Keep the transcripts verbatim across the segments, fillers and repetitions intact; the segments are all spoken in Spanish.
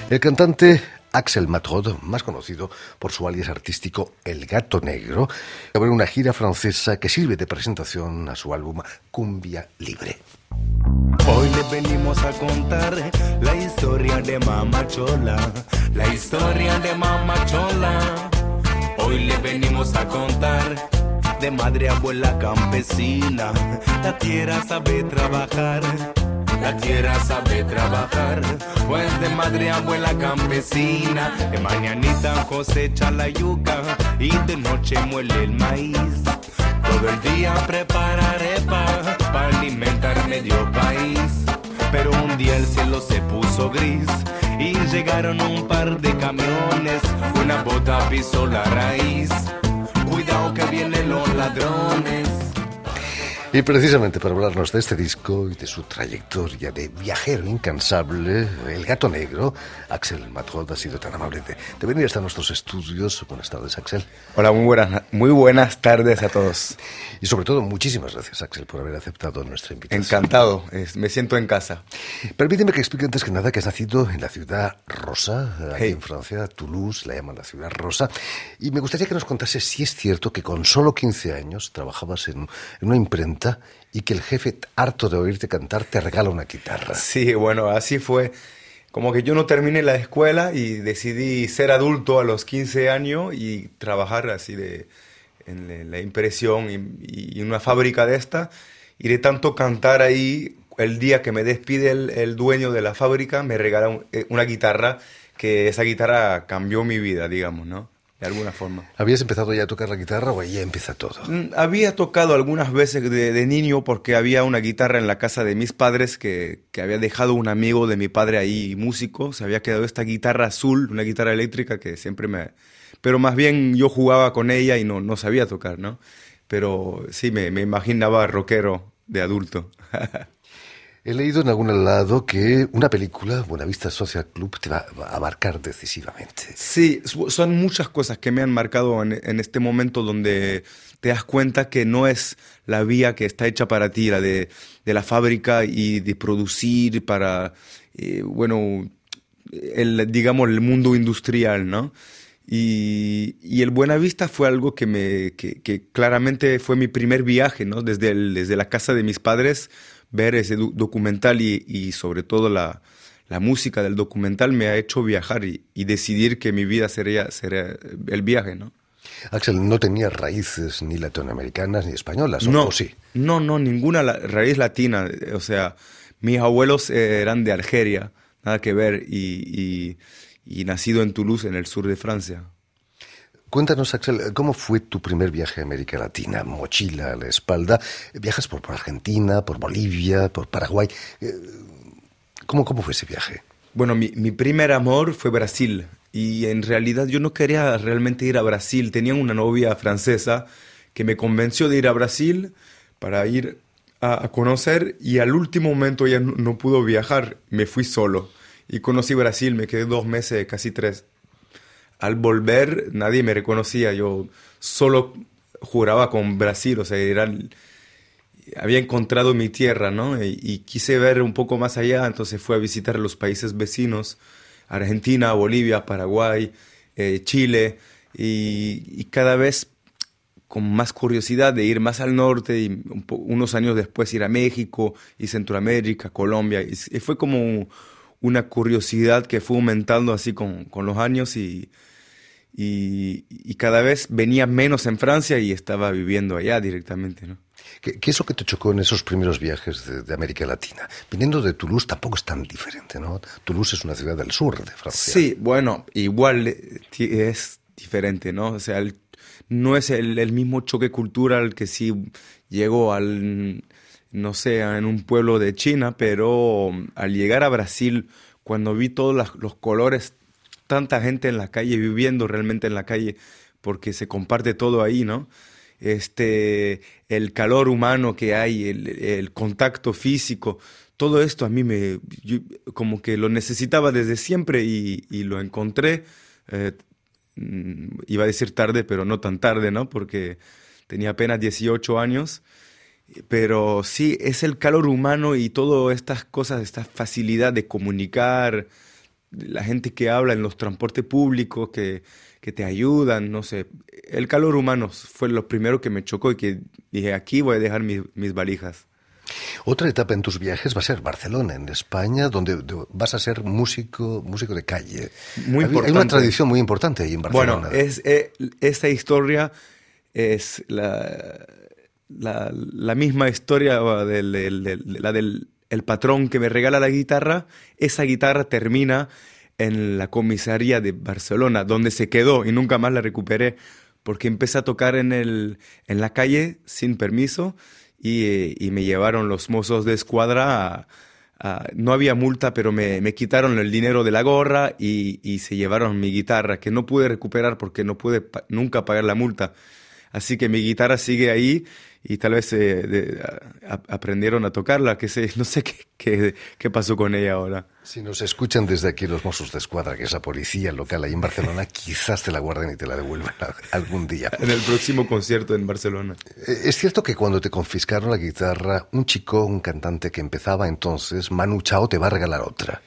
El cantante Axel Matrod, más conocido por su alias artístico El Gato Negro, abre una gira francesa que sirve de presentación a su álbum Cumbia Libre. Hoy le venimos a contar la historia de Mama Chola, la historia de Mama Chola. Hoy le venimos a contar de madre abuela campesina, la tierra sabe trabajar. La tierra sabe trabajar, pues de madre abuela campesina, de mañanita cosecha la yuca y de noche muele el maíz. Todo el día prepara arepa para alimentar medio país. Pero un día el cielo se puso gris y llegaron un par de camiones, una bota pisó la raíz. Cuidado que vienen los ladrones. Y precisamente para hablarnos de este disco y de su trayectoria de viajero incansable, El Gato Negro, Axel Matrod ha sido tan amable de, de venir hasta nuestros estudios. Buenas tardes, Axel. Hola, muy buenas, muy buenas tardes a todos. Y sobre todo, muchísimas gracias, Axel, por haber aceptado nuestra invitación. Encantado, es, me siento en casa. Permíteme que explique antes que nada que has nacido en la ciudad rosa, aquí hey. en Francia, Toulouse, la llaman la ciudad rosa. Y me gustaría que nos contase si es cierto que con solo quince años trabajabas en, en una imprenta y que el jefe, harto de oírte cantar, te regala una guitarra. Sí, bueno, así fue. Como que yo no terminé la escuela y decidí ser adulto a los quince años y trabajar así de, en la impresión y, y en una fábrica de esta. Y de tanto cantar ahí, el día que me despide el, el dueño de la fábrica, me regala un, una guitarra, que esa guitarra cambió mi vida, digamos, ¿no? De alguna forma. ¿Habías empezado ya a tocar la guitarra o ahí ya empieza todo? Había tocado algunas veces de, de niño porque había una guitarra en la casa de mis padres que, que había dejado un amigo de mi padre ahí, músico. Se había quedado esta guitarra azul, una guitarra eléctrica que siempre me... Pero más bien yo jugaba con ella y no, no sabía tocar, ¿no? Pero sí, me, me imaginaba rockero de adulto. He leído en algún lado que una película, Buenavista Social Club, te va a marcar decisivamente. Sí, son muchas cosas que me han marcado en, en este momento donde te das cuenta que no es la vía que está hecha para ti, la de, de la fábrica y de producir para, eh, bueno, el, digamos, el mundo industrial, ¿no? Y, y el Buenavista fue algo que, me, que, que claramente fue mi primer viaje, ¿no? Desde, el, desde la casa de mis padres, ver ese do- documental y, y sobre todo la, la música del documental me ha hecho viajar y, y decidir que mi vida sería, sería el viaje, ¿no? Axel, no tenía raíces ni latinoamericanas ni españolas, ¿o no, ¿o sí? No, no, ninguna la, raíz latina. O sea, mis abuelos eh, eran de Argelia, nada que ver, y, y, y nacido en Toulouse, en el sur de Francia. Cuéntanos, Axel, ¿cómo fue tu primer viaje a América Latina? Mochila a la espalda. Viajas por, por Argentina, por Bolivia, por Paraguay. ¿Cómo, cómo fue ese viaje? Bueno, mi, mi primer amor fue Brasil. Y en realidad yo no quería realmente ir a Brasil. Tenía una novia francesa que me convenció de ir a Brasil para ir a, a conocer. Y al último momento ella no, no pudo viajar. Me fui solo. Y conocí Brasil. Me quedé dos meses, casi tres. Al volver nadie me reconocía, yo solo juraba con Brasil, o sea, era, había encontrado mi tierra, ¿no? Y, y quise ver un poco más allá, entonces fui a visitar los países vecinos, Argentina, Bolivia, Paraguay, eh, Chile, y, y cada vez con más curiosidad de ir más al norte, y un po- unos años después ir a México y Centroamérica, Colombia, y, y fue como una curiosidad que fue aumentando así con, con los años y... Y, y cada vez venía menos en Francia y estaba viviendo allá directamente, ¿no? ¿Qué, qué es lo que te chocó en esos primeros viajes de, de América Latina? Viniendo de Toulouse tampoco es tan diferente, ¿no? Toulouse es una ciudad del sur de Francia. Sí, bueno, igual es diferente, ¿no? O sea, el, no es el, el mismo choque cultural que si llego al, no sé, en un pueblo de China, pero al llegar a Brasil, cuando vi todos los, los colores, tanta gente en la calle, viviendo realmente en la calle, porque se comparte todo ahí, ¿no? Este, el calor humano que hay, el, el contacto físico, todo esto a mí me, yo, como que lo necesitaba desde siempre y, y lo encontré, eh, iba a decir tarde, pero no tan tarde, ¿no? Porque tenía apenas dieciocho años, pero sí, es el calor humano y todas estas cosas, esta facilidad de comunicar, la gente que habla en los transportes públicos, que, que te ayudan, no sé. El calor humano fue lo primero que me chocó y que dije, aquí voy a dejar mis, mis valijas. Otra etapa en tus viajes va a ser Barcelona, en España, donde vas a ser músico, músico de calle. Muy hay, importante. Hay una tradición muy importante ahí en Barcelona. Bueno, es, eh, esta historia es la, la, la misma historia del, del, del, la del el patrón que me regala la guitarra. Esa guitarra termina en la comisaría de Barcelona, donde se quedó y nunca más la recuperé, porque empecé a tocar en, el, en la calle sin permiso. Y, y me llevaron los mozos de escuadra, a, a, no había multa, pero me, me quitaron el dinero de la gorra y, y se llevaron mi guitarra, que no pude recuperar porque no pude pa- nunca pagar la multa. Así que mi guitarra sigue ahí y tal vez eh, de, a, a, aprendieron a tocarla, que sé, no sé qué, qué, qué pasó con ella ahora. Si nos escuchan desde aquí los Mossos de Escuadra, que es la policía local ahí en Barcelona, quizás te la guarden y te la devuelvan algún día. En el próximo concierto en Barcelona. Es cierto que cuando te confiscaron la guitarra, un chico, un cantante que empezaba entonces, Manu Chao, te va a regalar otra.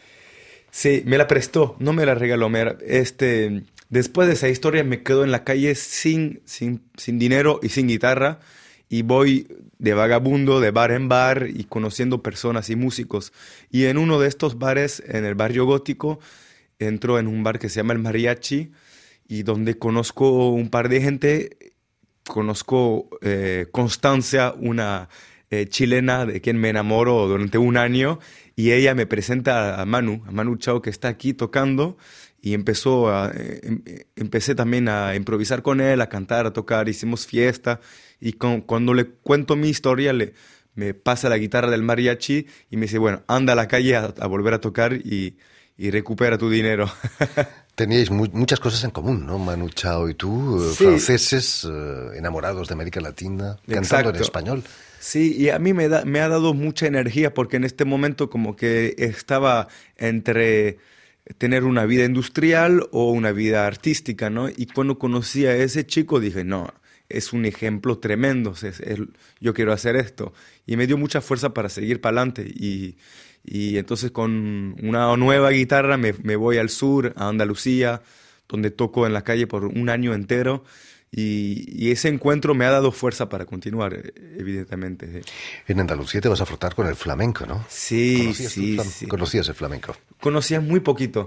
Sí, me la prestó, no me la regaló. Me, este, después de esa historia me quedo en la calle sin, sin, sin dinero y sin guitarra. Y voy de vagabundo, de bar en bar, y conociendo personas y músicos. Y en uno de estos bares, en el barrio gótico, entro en un bar que se llama El Mariachi, y donde conozco un par de gente. Conozco eh, Constancia, una eh, chilena de quien me enamoro durante un año, y ella me presenta a Manu, a Manu Chao, que está aquí tocando. Y empezó a, eh, empecé también a improvisar con él, a cantar, a tocar, hicimos fiesta. Y con, cuando le cuento mi historia, le, me pasa la guitarra del mariachi y me dice, bueno, anda a la calle a, a volver a tocar y, y recupera tu dinero. Teníais mu- muchas cosas en común, ¿no? Manu Chao y tú, eh, Sí. franceses, eh, enamorados de América Latina, cantando Exacto. en español. Sí, y a mí me, da, me ha dado mucha energía porque en este momento como que estaba entre tener una vida industrial o una vida artística, ¿no? Y cuando conocí a ese chico dije, no, es un ejemplo tremendo, es, es, yo quiero hacer esto. Y me dio mucha fuerza para seguir para adelante. Y, y entonces con una nueva guitarra me, me voy al sur, a Andalucía, donde toco en la calle por un año entero. Y, y ese encuentro me ha dado fuerza para continuar, evidentemente. En Andalucía te vas a frotar con el flamenco, ¿no? Sí, ¿Conocías sí, tú flam- sí. ¿Conocías el flamenco? Conocía muy poquito,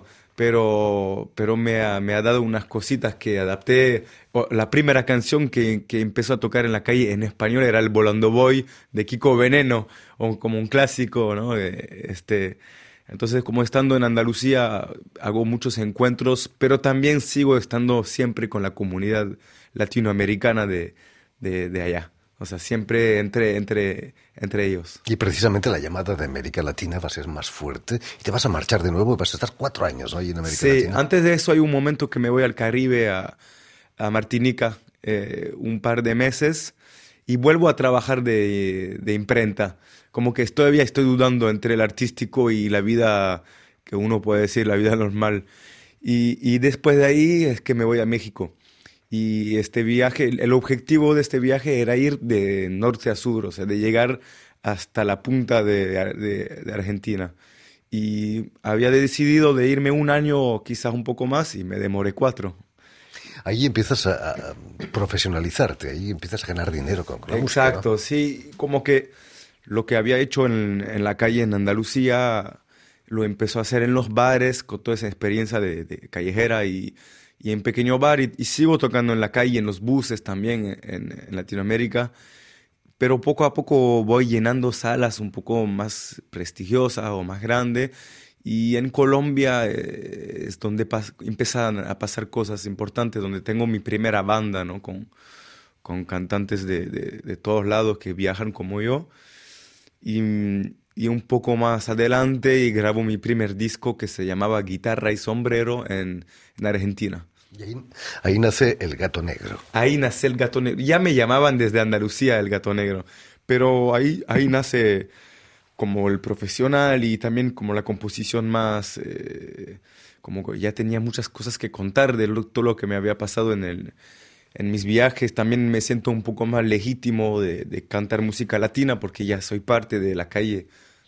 pero, pero me, ha, me ha dado unas cositas que adapté. O, la primera canción que, que empezó a tocar en la calle en español era el Volando Boy de Kiko Veneno, o como un clásico, ¿no? Eh, Este, entonces, como estando en Andalucía, hago muchos encuentros, pero también sigo estando siempre con la comunidad latinoamericana de, de, de allá. O sea, siempre entre, entre, entre ellos. Y precisamente la llamada de América Latina va a ser más fuerte y te vas a marchar de nuevo y vas a estar cuatro años, ¿no? Ahí en América Sí, Latina. antes de eso hay un momento que me voy al Caribe, a, a Martinica, eh, un par de meses, y vuelvo a trabajar de, de imprenta. Como que todavía estoy dudando entre el artístico y la vida, que uno puede decir, la vida normal. Y, y después de ahí es que me voy a México. Y este viaje, el objetivo de este viaje era ir de norte a sur, o sea, de llegar hasta la punta de, de, de Argentina. Y había decidido de irme un año o quizás un poco más y me demoré cuatro. Ahí empiezas a, a profesionalizarte, ahí empiezas a ganar dinero con, con la música, Exacto, ¿no? sí, como que lo que había hecho en, en la calle en Andalucía lo empezó a hacer en los bares, con toda esa experiencia de, de callejera y, y en pequeño bar, y, y sigo tocando en la calle, en los buses también en, en Latinoamérica, pero poco a poco voy llenando salas un poco más prestigiosas o más grandes, y en Colombia eh, es donde pas- empiezan a pasar cosas importantes, donde tengo mi primera banda, ¿no? Con, con cantantes de, de, de todos lados que viajan como yo. Y, y un poco más adelante y grabo mi primer disco que se llamaba Guitarra y Sombrero en, en Argentina. Y ahí, ahí nace El Gato Negro. Ahí nace El Gato Negro. Ya me llamaban desde Andalucía El Gato Negro, pero ahí, ahí nace como el profesional y también como la composición más... Eh, como que ya tenía muchas cosas que contar de lo, todo lo que me había pasado en el... En mis viajes también me siento un poco más legítimo de, de cantar música latina porque ya soy parte de la calle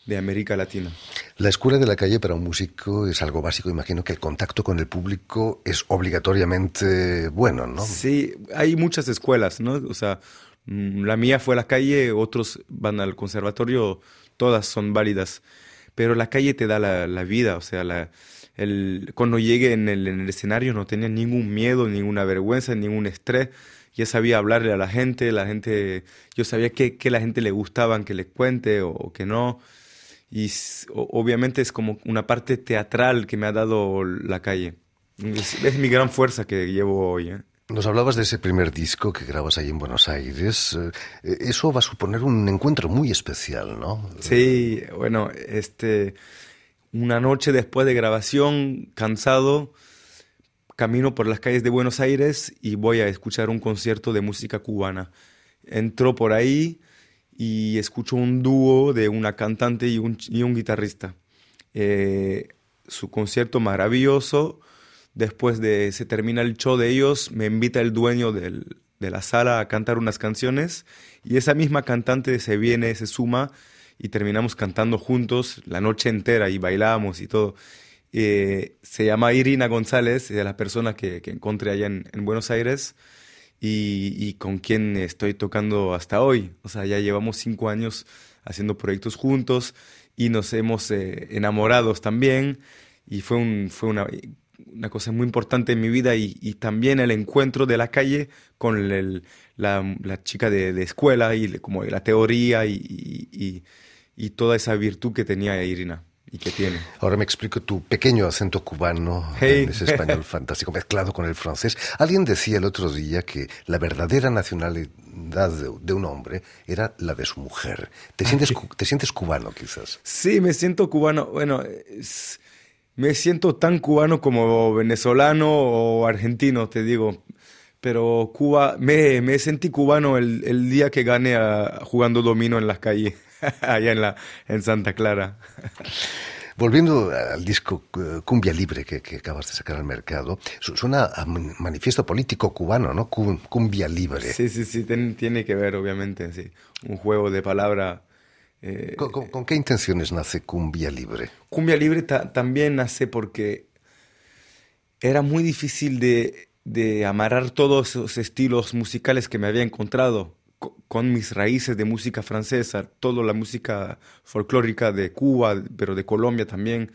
de América Latina. La escuela de la calle para un músico es algo básico. Imagino que el contacto con el público es obligatoriamente bueno, ¿no? Sí, hay muchas escuelas, ¿no? O sea, la mía fue la calle, otros van al conservatorio, todas son válidas. Pero la calle te da la, la vida, o sea, la, el, cuando llegué en el, en el escenario no tenía ningún miedo, ninguna vergüenza, ningún estrés. Ya sabía hablarle a la gente, la gente, yo sabía que, que la gente le gustaban que le cuente o, o que no. Y o, obviamente es como una parte teatral que me ha dado la calle. Es, es mi gran fuerza que llevo hoy, ¿eh? Nos hablabas de ese primer disco que grabas ahí en Buenos Aires. Eh, eso va a suponer un encuentro muy especial, ¿no? Sí, bueno, este, una noche después de grabación, cansado, camino por las calles de Buenos Aires y voy a escuchar un concierto de música cubana. Entro por ahí y escucho un dúo de una cantante y un, y un guitarrista. Eh, su concierto maravilloso. Después de se termina el show de ellos, me invita el dueño del, de la sala a cantar unas canciones y esa misma cantante se viene, se suma y terminamos cantando juntos la noche entera y bailamos y todo. Eh, se llama Irina González, es la persona que, que encontré allá en, en Buenos Aires y, y con quien estoy tocando hasta hoy. O sea, ya llevamos cinco años haciendo proyectos juntos y nos hemos eh, enamorado también y fue, un, fue una... una cosa muy importante en mi vida y, y también el encuentro de la calle con el, la, la chica de, de escuela y como la teoría y, y, y toda esa virtud que tenía Irina y que tiene. Ahora me explico tu pequeño acento cubano, hey. en ese español fantástico mezclado con el francés. Alguien decía el otro día que la verdadera nacionalidad de, de un hombre era la de su mujer. ¿Te sientes, te sientes cubano quizás? Sí, me siento cubano. Bueno, es... me siento tan cubano como venezolano o argentino, te digo. Pero Cuba, me, me sentí cubano el, el día que gané a, jugando domino en las calles, allá en, la, en Santa Clara. Volviendo al disco Cumbia Libre que, que acabas de sacar al mercado, suena a manifiesto político cubano, ¿no? Cumbia Libre. Sí, sí, sí, ten, tiene que ver, obviamente, sí. Un juego de palabras. Eh, ¿Con, con, ¿Con qué intenciones nace Cumbia Libre? Cumbia Libre ta, también nace porque era muy difícil de, de amarrar todos esos estilos musicales que me había encontrado con, con mis raíces de música francesa, toda la música folclórica de Cuba, pero de Colombia también.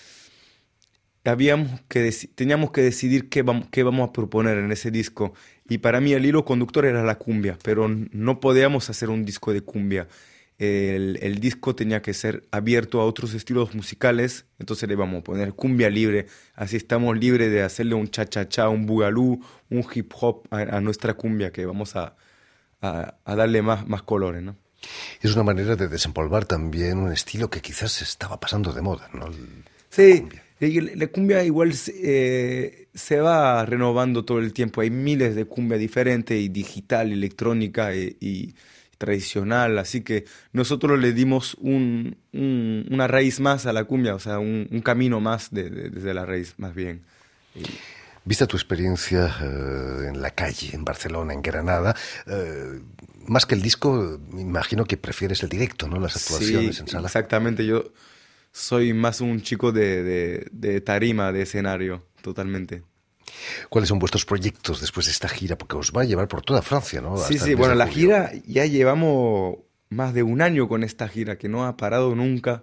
Habíamos que teníamos que decidir qué vamos, qué vamos a proponer en ese disco. Y para mí el hilo conductor era la cumbia, pero no podíamos hacer un disco de cumbia. El, el disco tenía que ser abierto a otros estilos musicales, entonces le vamos a poner cumbia libre, así estamos libres de hacerle un cha-cha-cha, un bugalú, un hip hop a, a nuestra cumbia, que vamos a, a, a darle más, más colores, ¿no? Es una manera de desempolvar también un estilo que quizás estaba pasando de moda, ¿no? El, sí, la, la cumbia igual eh, se va renovando todo el tiempo, hay miles de cumbia diferentes, y digital, electrónica y... y tradicional, así que nosotros le dimos un, un, una raíz más a la cumbia, o sea, un, un camino más de, de, desde la raíz, más bien. Y... Vista tu experiencia eh, en la calle, en Barcelona, en Granada, eh, más que el disco, me imagino que prefieres el directo, ¿no? Las actuaciones sí, en sala. Exactamente, yo soy más un chico de, de, de tarima, de escenario, totalmente. ¿Cuáles son vuestros proyectos después de esta gira? Porque os va a llevar por toda Francia, ¿no? Sí, Hasta sí, bueno, la julio. gira, ya llevamos más de un año con esta gira, que no ha parado nunca.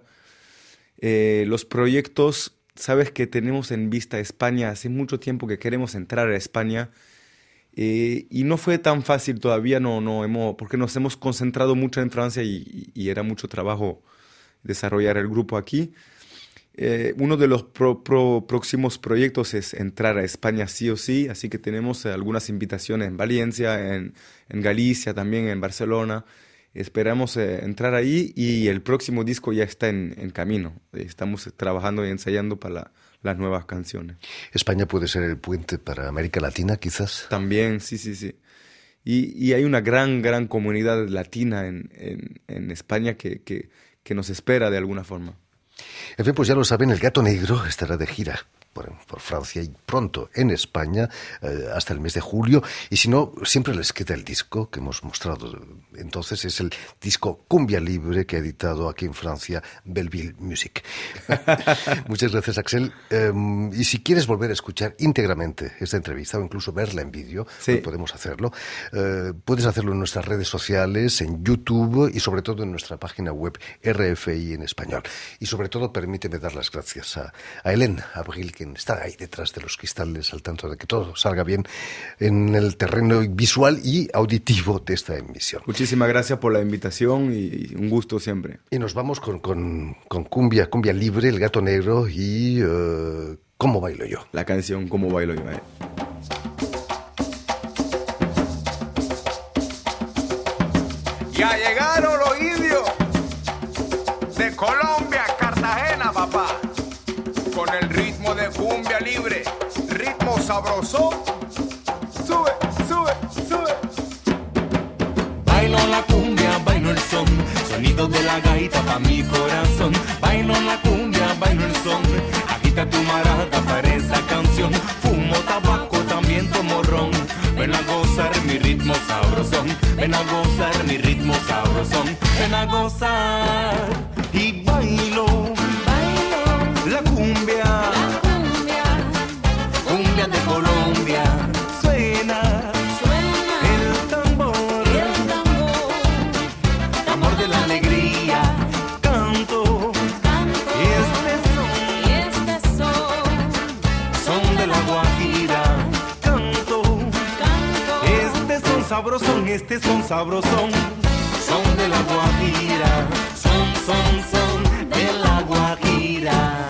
Eh, los proyectos, sabes que tenemos en vista España, hace mucho tiempo que queremos entrar a España, eh, y no fue tan fácil todavía, no, no hemos, porque nos hemos concentrado mucho en Francia y, y era mucho trabajo desarrollar el grupo aquí. Eh, uno de los pro, pro, próximos proyectos es entrar a España sí o sí, así que tenemos eh, algunas invitaciones en Valencia, en, en Galicia, también en Barcelona. Esperamos eh, entrar ahí y el próximo disco ya está en, en camino. Estamos trabajando y ensayando para la, las nuevas canciones. ¿España puede ser el puente para América Latina, quizás? También, sí, sí, sí. Y, y hay una gran, gran comunidad latina en, en, en España que, que, que nos espera de alguna forma. En fin, pues ya lo saben, el Gato Negro estará de gira por, por Francia y pronto en España eh, hasta el mes de julio. Y si no, siempre les queda el disco que hemos mostrado. Entonces es el disco Cumbia Libre que ha editado aquí en Francia Belleville Music. Muchas gracias, Axel. Eh, y si quieres volver a escuchar íntegramente esta entrevista o incluso verla en vídeo, sí, pues podemos hacerlo. Eh, puedes hacerlo en nuestras redes sociales, en YouTube y sobre todo en nuestra página web R F I en español. Y sobre todo permíteme dar las gracias a, a Hélène Abril, quien está ahí detrás de los cristales al tanto de que todo salga bien en el terreno visual y auditivo de esta emisión. Muchísimas gracias por la invitación y un gusto siempre. Y nos vamos con, con, con cumbia, cumbia libre, El Gato Negro y uh, ¿Cómo bailo yo? La canción ¿Cómo bailo yo? Eh. Ya llegaron los indios de Colombia, Cartagena, papá, con el ritmo de cumbia libre, ritmo sabroso. Sube, sube, sube. Bailo la cumbia, bailo el son, sonido de la gaita pa' mi corazón. Bailo la cumbia, bailo el son, agita tu maraca para esa canción. Fumo tabaco, también tomo ron. Ven a gozar mi ritmo sabrosón, ven a gozar mi ritmo sabrosón, ven a gozar y bailo, bailo la cumbia, la cumbia, cumbia de Colombia. Suena, suena el tambor, el tambor, tambor de la alegría. Canto, canto este son, este son, son de la Guajira. Sabrosón, este son sabrosón, son de la Guajira, son, son, son de la Guajira.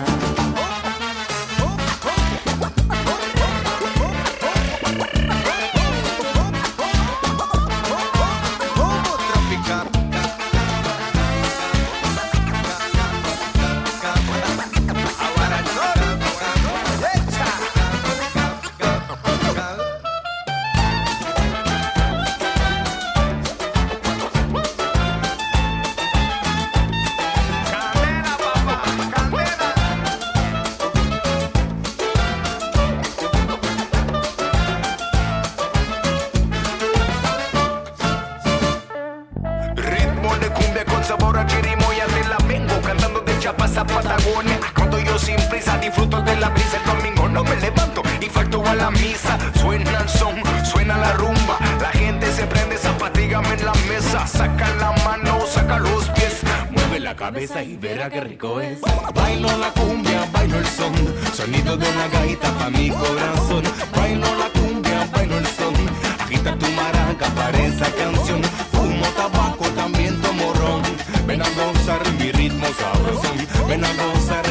Patagonia, cuando yo sin prisa disfruto de la brisa. El domingo no me levanto y falto a la misa. Suena el son, suena la rumba, la gente se prende, zapatígame en la mesa. Saca la mano, saca los pies, mueve la cabeza y verá qué rico es. Bailo la cumbia, bailo el son, sonido de la gaita pa' mi corazón. Bailo la cumbia, bailo el son, agita tu maraca para esa canción. Fumo tabaco, también tomo ron. Ven a gozar mi ritmo sabrosón, ven a gozar